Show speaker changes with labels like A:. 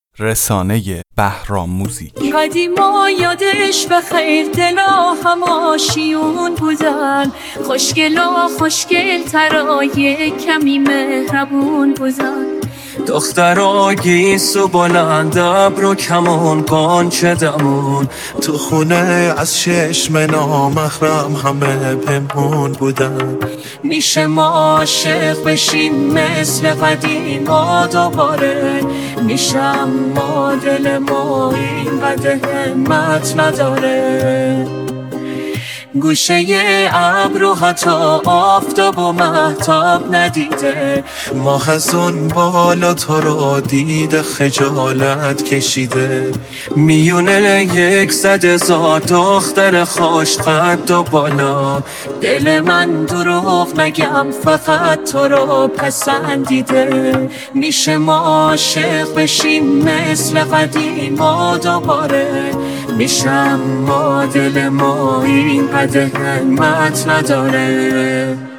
A: رسانه بهراموزی.
B: قدیما یادش بخیر دلا هم آشیون بودن، خوشگل ترای کمی مهربون بودن.
C: دخترا گیسو بلند ابر و کمان قانچه دمون،
D: تو خونه از چشم نامحرم همه پنهون بودن.
C: میشه ما عاشق بشیم مثل قدیما دوباره، میشم ما دل ما اینقدر همت نداره. گوشه ابر و حتی آفتاب و مهتاب ندیده،
D: ماه از اون بالا تو رو دیده خجالت کشیده.
C: میونه یک زده زار دختر خوش قد و بالا، دل من دروغ نگم فقط تو رو پسندیده. میشه ما عاشق بشیم مثل قدیما دوباره، میشم ما دل ما اینقدر همت نداره.